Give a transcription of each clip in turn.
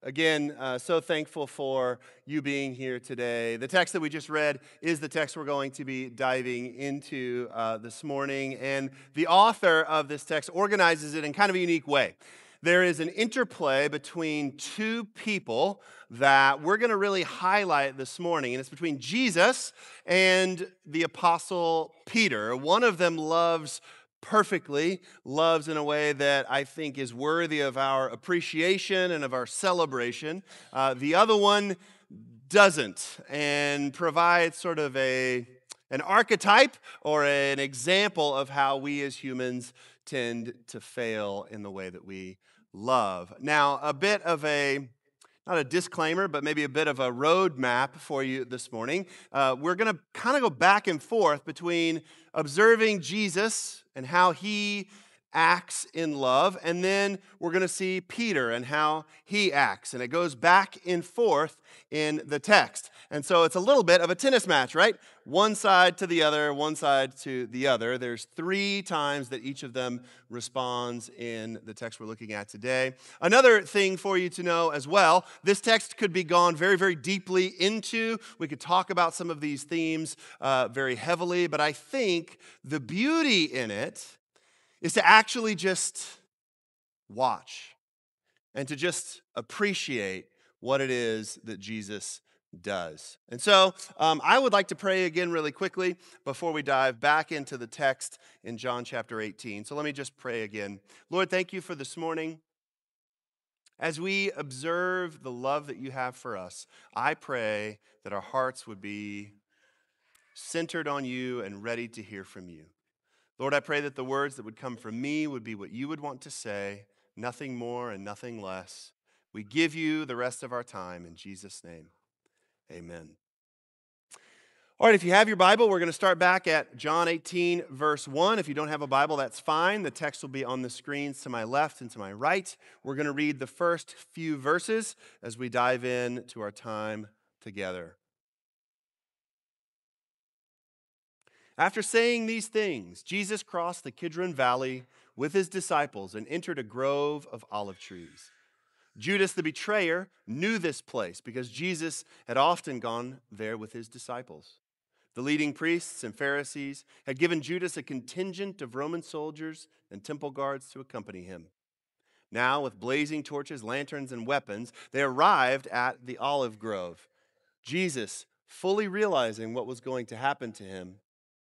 Again, so thankful for you being here today. The text that we just read is the text we're going to be diving into this morning. And the author of this text organizes it in kind of a unique way. There is an interplay between two people that we're going to really highlight this morning, and it's between Jesus and the Apostle Peter. One of them loves perfectly, loves in a way that I think is worthy of our appreciation and of our celebration. The other one doesn't, and provides sort of an archetype or an example of how we as humans tend to fail in the way that we love. Now, a bit of not a disclaimer, but maybe a bit of a roadmap for you this morning. We're going to kind of go back and forth between observing Jesus and how he acts in love, and then we're going to see Peter and how he acts. And it goes back and forth in the text. And so it's a little bit of a tennis match, right? One side to the other, one side to the other. There's 3 times that each of them responds in the text we're looking at today. Another thing for you to know as well, this text could be gone very, very deeply into. We could talk about some of these themes very heavily, but I think the beauty in it is to actually just watch and to just appreciate what it is that Jesus does. And so I would like to pray again really quickly before we dive back into the text in John chapter 18. So let me just pray again. Lord, thank you for this morning. As we observe the love that you have for us, I pray that our hearts would be centered on you and ready to hear from you. Lord, I pray that the words that would come from me would be what you would want to say, nothing more and nothing less. We give you the rest of our time in Jesus' name. Amen. All right, if you have your Bible, we're going to start back at John 18, verse 1. If you don't have a Bible, that's fine. The text will be on the screens to my left and to my right. We're going to read the first few verses as we dive in to our time together. After saying these things, Jesus crossed the Kidron Valley with his disciples and entered a grove of olive trees. Judas the betrayer knew this place because Jesus had often gone there with his disciples. The leading priests and Pharisees had given Judas a contingent of Roman soldiers and temple guards to accompany him. Now, with blazing torches, lanterns, and weapons, they arrived at the olive grove. Jesus, fully realizing what was going to happen to him,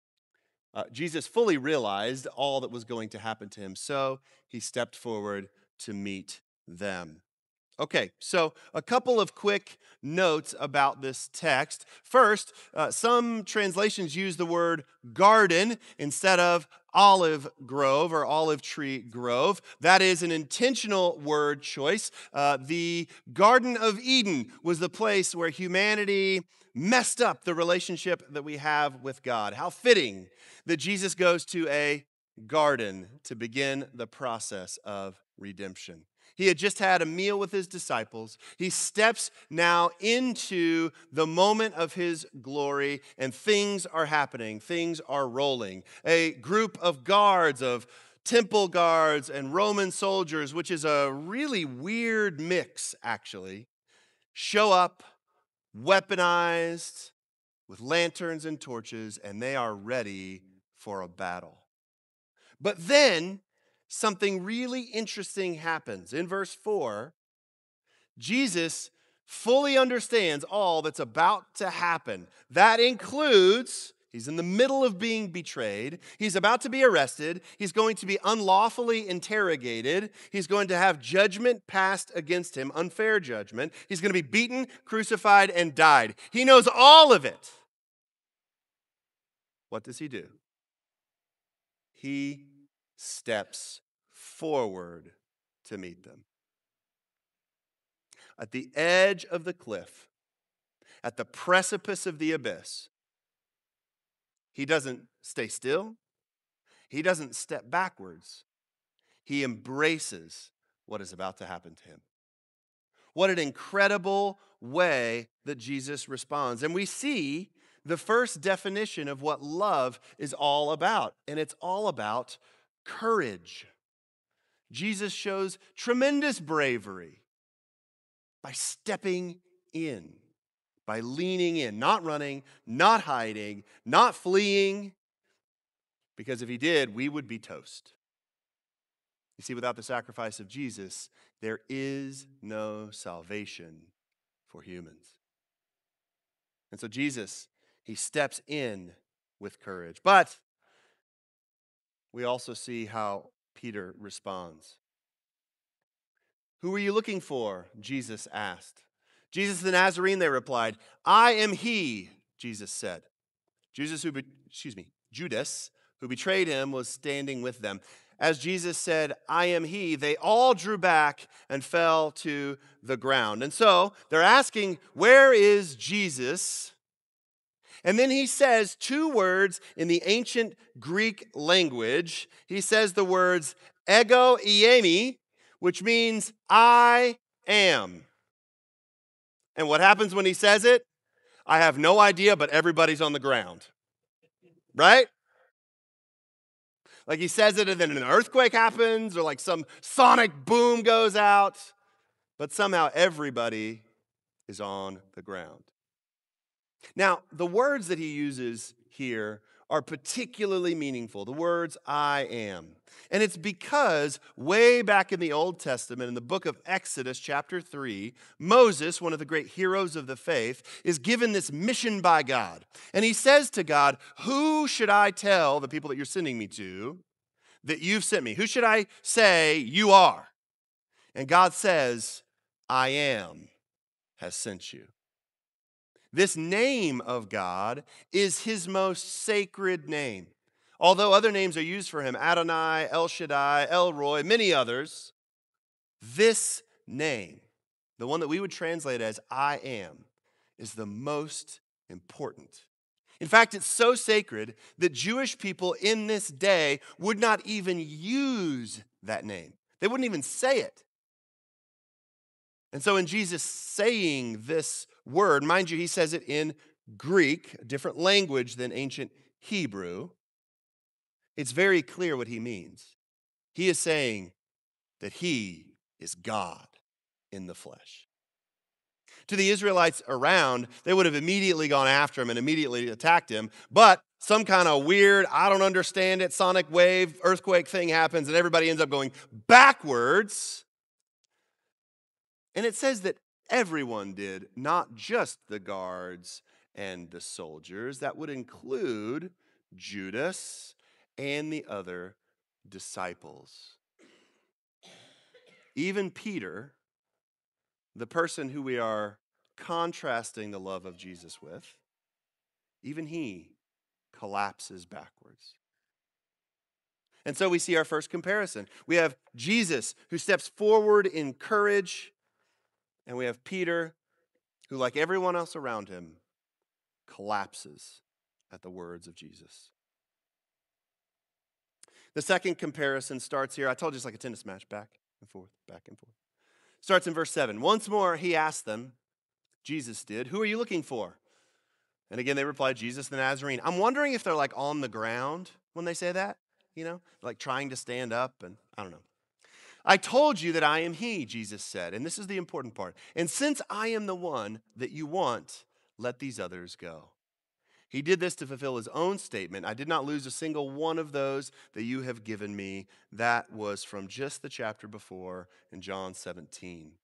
Jesus fully realized all that was going to happen to him, so he stepped forward to meet them. Okay, so a couple of quick notes about this text. First, some translations use the word garden instead of olive grove or olive tree grove. That is an intentional word choice. The Garden of Eden was the place where humanity messed up the relationship that we have with God. How fitting that Jesus goes to a garden to begin the process of redemption. He had just had a meal with his disciples. He steps now into the moment of his glory, and things are happening. Things are rolling. A group of guards, of temple guards and Roman soldiers, which is a really weird mix, actually, show up weaponized with lanterns and torches, and they are ready for a battle. But then something really interesting happens. In verse 4, Jesus fully understands all that's about to happen. That includes, he's in the middle of being betrayed. He's about to be arrested. He's going to be unlawfully interrogated. He's going to have judgment passed against him, unfair judgment. He's going to be beaten, crucified, and died. He knows all of it. What does he do? He steps forward to meet them. At the edge of the cliff, at the precipice of the abyss, he doesn't stay still. He doesn't step backwards. He embraces what is about to happen to him. What an incredible way that Jesus responds. And we see the first definition of what love is all about, and it's all about courage. Jesus shows tremendous bravery. By stepping in, by leaning in, not running, not hiding, not fleeing, because if he did, we would be toast. You see, without the sacrifice of Jesus, there is no salvation for humans. And so Jesus, he steps in with courage. But we also see how Peter responds. "Who are you looking for?" Jesus asked. "Jesus the Nazarene," they replied. "I am he," Jesus said. Judas, who betrayed him, was standing with them. As Jesus said, "I am he," they all drew back and fell to the ground. And so they're asking, where is Jesus? And then he says two words in the ancient Greek language. He says the words ego eimi, which means I am. And what happens when he says it? I have no idea, but everybody's on the ground. Right? Like he says it and then an earthquake happens or like some sonic boom goes out, but somehow everybody is on the ground. Now, the words that he uses here are particularly meaningful. The words I am. And it's because way back in the Old Testament, in the book of Exodus, chapter 3, Moses, one of the great heroes of the faith, is given this mission by God. And he says to God, "Who should I tell the people that you're sending me to that you've sent me? Who should I say you are?" And God says, "I am has sent you." This name of God is his most sacred name. Although other names are used for him, Adonai, El Shaddai, El Roy, many others, this name, the one that we would translate as I am, is the most important. In fact, it's so sacred that Jewish people in this day would not even use that name. They wouldn't even say it. And so in Jesus saying this word, mind you, he says it in Greek, a different language than ancient Hebrew. It's very clear what he means. He is saying that he is God in the flesh. To the Israelites around, they would have immediately gone after him and immediately attacked him, but some kind of weird, I don't understand it, sonic wave, earthquake thing happens, and everybody ends up going backwards. And it says that everyone did, not just the guards and the soldiers. That would include Judas and the other disciples. Even Peter, the person who we are contrasting the love of Jesus with, even he collapses backwards. And so we see our first comparison. We have Jesus who steps forward in courage, and we have Peter who, like everyone else around him, collapses at the words of Jesus. The second comparison starts here. I told you it's like a tennis match, back and forth, back and forth. Starts in verse 7. Once more he asked them, Jesus did, "Who are you looking for?" And again they replied, "Jesus the Nazarene." I'm wondering if they're like on the ground when they say that, like trying to stand up, and I don't know. "I told you that I am he," Jesus said, and this is the important part. "And since I am the one that you want, let these others go." He did this to fulfill his own statement. "I did not lose a single one of those that you have given me." That was from just the chapter before in John 17.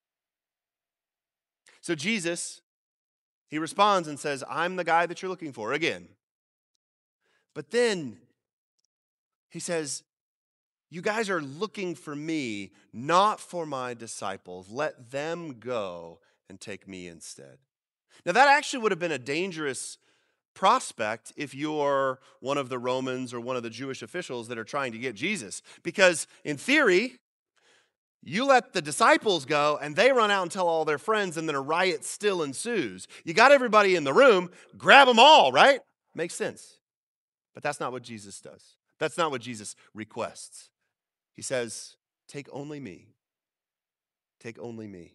So Jesus, he responds and says, "I'm the guy that you're looking for," again. But then he says, "You guys are looking for me, not for my disciples. Let them go and take me instead." Now, that actually would have been a dangerous prospect if you're one of the Romans or one of the Jewish officials that are trying to get Jesus. Because in theory, you let the disciples go and they run out and tell all their friends, and then a riot still ensues. You got everybody in the room, grab them all, right? Makes sense. But that's not what Jesus does. That's not what Jesus requests. He says, "Take only me. Take only me."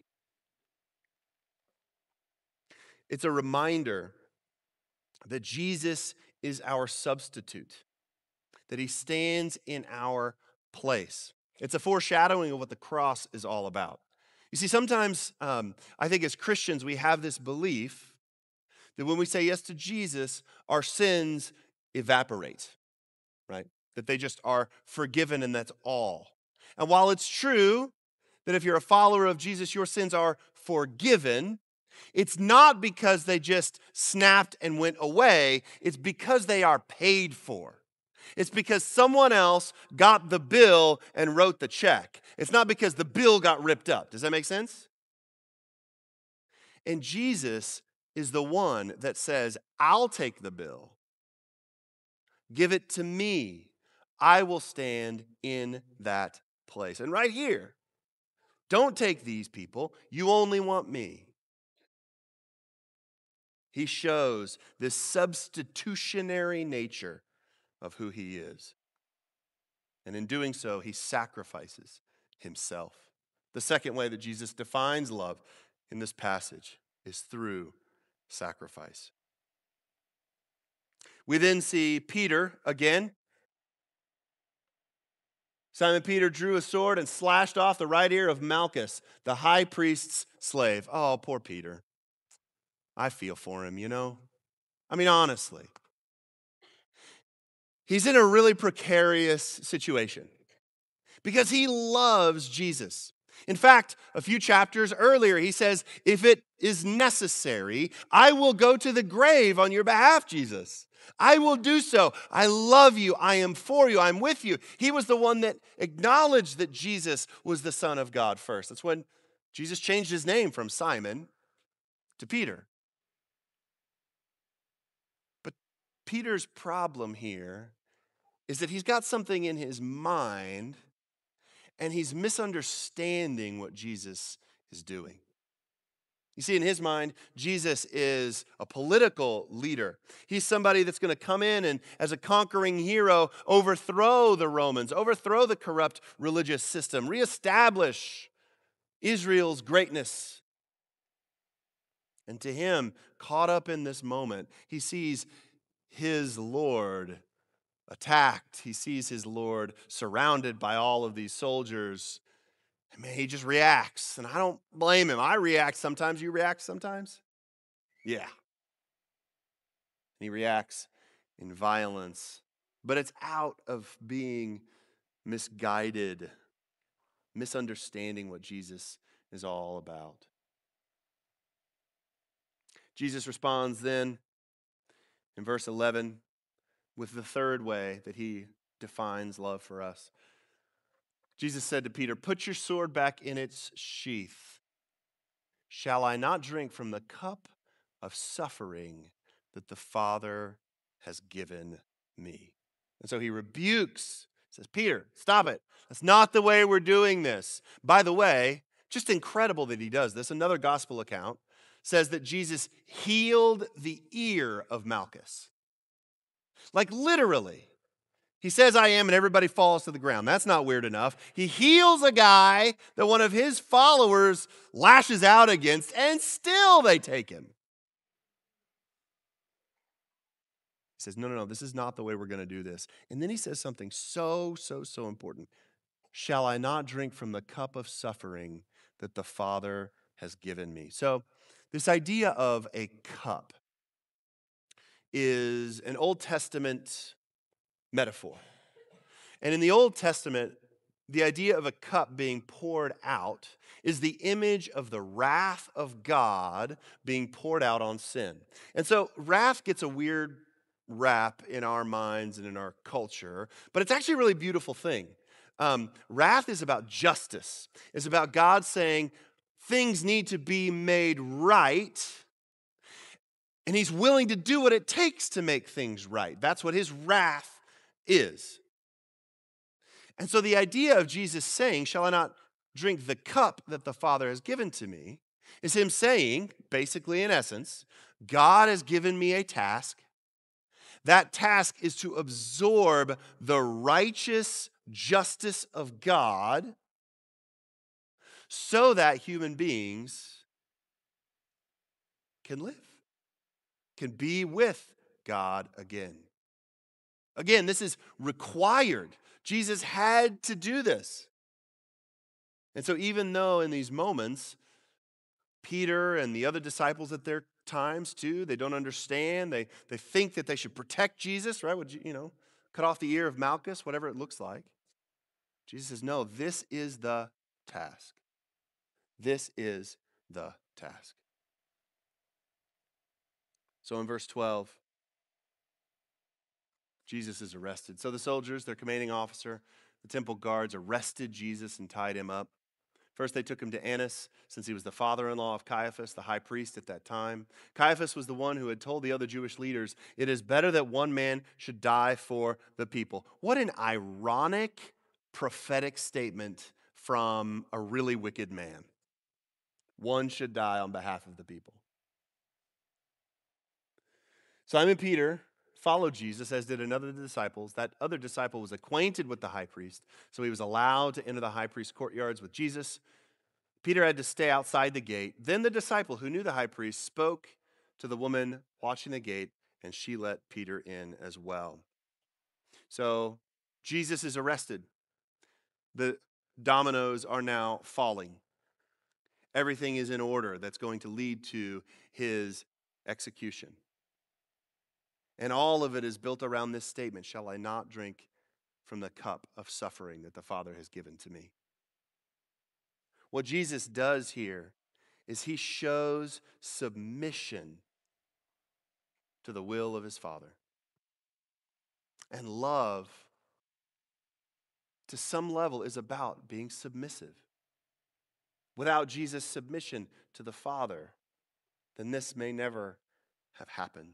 It's a reminder that Jesus is our substitute, that he stands in our place. It's a foreshadowing of what the cross is all about. You see, sometimes I think as Christians we have this belief that when we say yes to Jesus, our sins evaporate, right? That they just are forgiven and that's all. And while it's true that if you're a follower of Jesus, your sins are forgiven, it's not because they just snapped and went away. It's because they are paid for. It's because someone else got the bill and wrote the check. It's not because the bill got ripped up. Does that make sense? And Jesus is the one that says, I'll take the bill. Give it to me. I will stand in that place. And right here, don't take these people. You only want me. He shows this substitutionary nature of who he is. And in doing so, he sacrifices himself. The second way that Jesus defines love in this passage is through sacrifice. We then see Peter again. Simon Peter drew a sword and slashed off the right ear of Malchus, the high priest's slave. Oh, poor Peter. I feel for him, I mean, honestly. He's in a really precarious situation because he loves Jesus. In fact, a few chapters earlier, he says, if it is necessary, I will go to the grave on your behalf, Jesus. I will do so. I love you. I am for you. I'm with you. He was the one that acknowledged that Jesus was the Son of God first. That's when Jesus changed his name from Simon to Peter. But Peter's problem here is that he's got something in his mind and he's misunderstanding what Jesus is doing. You see, in his mind, Jesus is a political leader. He's somebody that's going to come in and, as a conquering hero, overthrow the Romans, overthrow the corrupt religious system, reestablish Israel's greatness. And to him, caught up in this moment, he sees his Lord attacked. He sees his Lord surrounded by all of these soldiers. And man, he just reacts. And I don't blame him. I react sometimes. You react sometimes? Yeah. He reacts in violence. But it's out of being misguided, misunderstanding what Jesus is all about. Jesus responds then in verse 11 with the third way that he defines love for us. Jesus said to Peter, "Put your sword back in its sheath. Shall I not drink from the cup of suffering that the Father has given me?" And so he rebukes, says, Peter, stop it. That's not the way we're doing this. By the way, just incredible that he does this. Another gospel account says that Jesus healed the ear of Malchus. Like literally. He says, I am, and everybody falls to the ground. That's not weird enough. He heals a guy that one of his followers lashes out against, and still they take him. He says, no, this is not the way we're going to do this. And then he says something so important. Shall I not drink from the cup of suffering that the Father has given me? So this idea of a cup is an Old Testament metaphor. And in the Old Testament, the idea of a cup being poured out is the image of the wrath of God being poured out on sin. And so wrath gets a weird rap in our minds and in our culture, but it's actually a really beautiful thing. Wrath is about justice. It's about God saying things need to be made right, and he's willing to do what it takes to make things right. That's what his wrath is. And so the idea of Jesus saying, shall I not drink the cup that the Father has given to me, is him saying, basically in essence, God has given me a task. That task is to absorb the righteous justice of God so that human beings can live, can be with God again. Again, this is required. Jesus had to do this. And so even though in these moments, Peter and the other disciples at their times too, they don't understand, they think that they should protect Jesus, right? Would you, cut off the ear of Malchus, whatever it looks like. Jesus says, no, this is the task. This is the task. So in verse 12, Jesus is arrested. So the soldiers, their commanding officer, the temple guards arrested Jesus and tied him up. First, they took him to Annas, since he was the father-in-law of Caiaphas, the high priest at that time. Caiaphas was the one who had told the other Jewish leaders, it is better that one man should die for the people. What an ironic, prophetic statement from a really wicked man. One should die on behalf of the people. Simon Peter followed Jesus, as did another of the disciples. That other disciple was acquainted with the high priest, so he was allowed to enter the high priest's courtyards with Jesus. Peter had to stay outside the gate. Then the disciple who knew the high priest spoke to the woman watching the gate, and she let Peter in as well. So Jesus is arrested. The dominoes are now falling. Everything is in order that's going to lead to his execution. And all of it is built around this statement, shall I not drink from the cup of suffering that the Father has given to me? What Jesus does here is he shows submission to the will of his Father. And love, to some level, is about being submissive. Without Jesus' submission to the Father, then this may never have happened.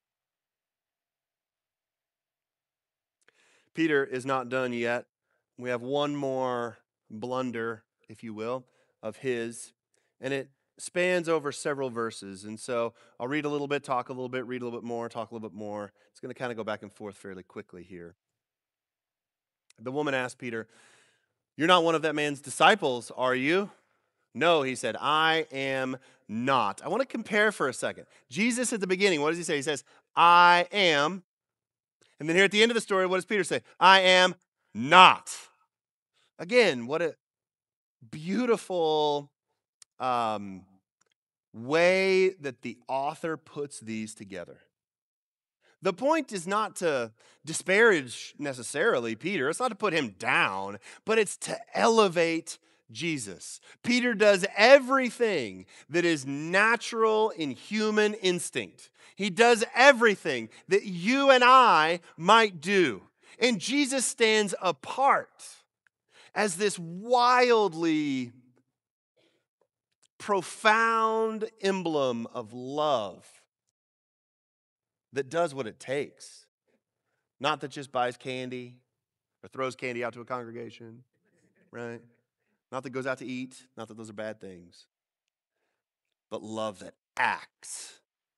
Peter is not done yet. We have one more blunder, if you will, of his, and it spans over several verses. And so I'll read a little bit, talk a little bit, read a little bit more, talk a little bit more. It's going to kind of go back and forth fairly quickly here. The woman asked Peter, "You're not one of that man's disciples, are you?" "No," he said, "I am not." I want to compare for a second. Jesus at the beginning, what does he say? He says, "I am." And then here at the end of the story, what does Peter say? "I am not." Again, what a beautiful way that the author puts these together. The point is not to disparage necessarily Peter. It's not to put him down, but it's to elevate Jesus. Peter does everything that is natural in human instinct. He does everything that you and I might do. And Jesus stands apart as this wildly profound emblem of love that does what it takes. Not that just buys candy or throws candy out to a congregation, right? Not that goes out to eat, not that those are bad things, but love that acts.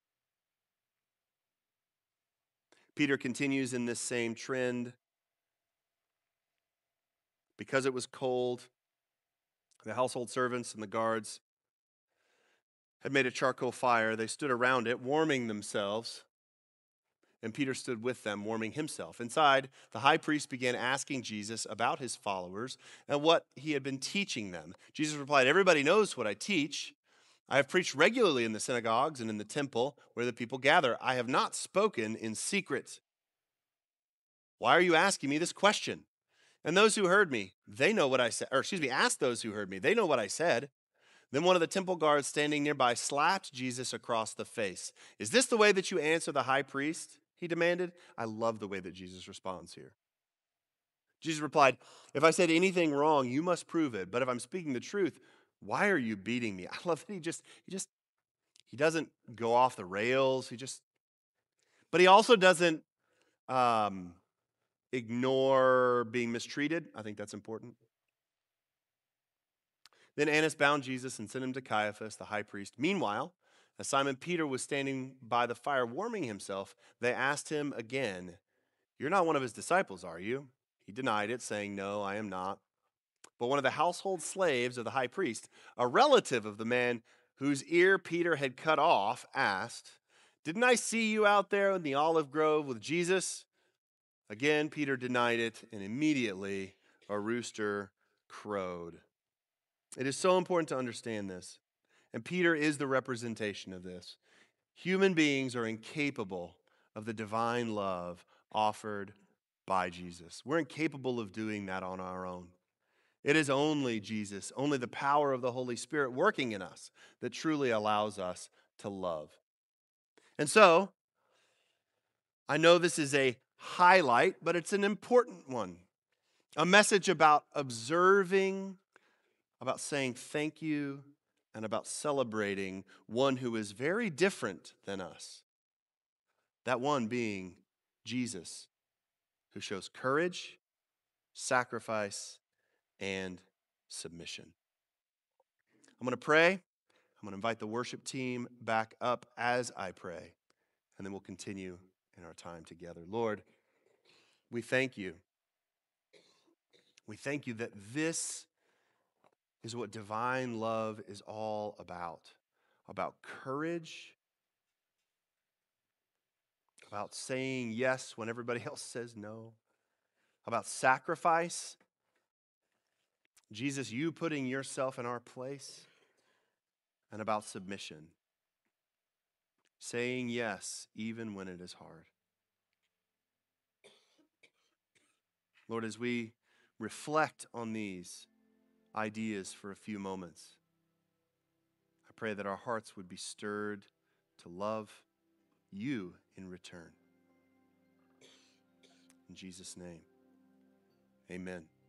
Peter continues in this same trend. Because it was cold, the household servants and the guards had made a charcoal fire. They stood around it, warming themselves. And Peter stood with them, warming himself. Inside, the high priest began asking Jesus about his followers and what he had been teaching them. Jesus replied, "Everybody knows what I teach. I have preached regularly in the synagogues and in the temple where the people gather. I have not spoken in secret. Why are you asking me this question?" And those who heard me, they know what I said. Asked those who heard me, they know what I said. Then one of the temple guards standing nearby slapped Jesus across the face. "Is this the way that you answer the high priest?" he demanded. I love the way that Jesus responds here. Jesus replied, "If I said anything wrong, you must prove it. But if I'm speaking the truth, why are you beating me?" I love that he doesn't go off the rails. But he also doesn't ignore being mistreated. I think that's important. Then Annas bound Jesus and sent him to Caiaphas, the high priest. Meanwhile, as Simon Peter was standing by the fire warming himself, they asked him again, "You're not one of his disciples, are you?" He denied it, saying, "No, I am not." But one of the household slaves of the high priest, a relative of the man whose ear Peter had cut off, asked, "Didn't I see you out there in the olive grove with Jesus?" Again, Peter denied it, and immediately a rooster crowed. It is so important to understand this. And Peter is the representation of this. Human beings are incapable of the divine love offered by Jesus. We're incapable of doing that on our own. It is only Jesus, only the power of the Holy Spirit working in us that truly allows us to love. And so, I know this is a highlight, but it's an important one. A message about observing, about saying thank you, and about celebrating one who is very different than us. That one being Jesus, who shows courage, sacrifice, and submission. I'm going to pray. I'm going to invite the worship team back up as I pray, and then we'll continue in our time together. Lord, we thank you. We thank you that this is what divine love is all about courage, about saying yes when everybody else says no, about sacrifice. Jesus, you putting yourself in our place, and about submission, saying yes even when it is hard. Lord, as we reflect on these ideas for a few moments, I pray that our hearts would be stirred to love you in return. In Jesus' name, amen.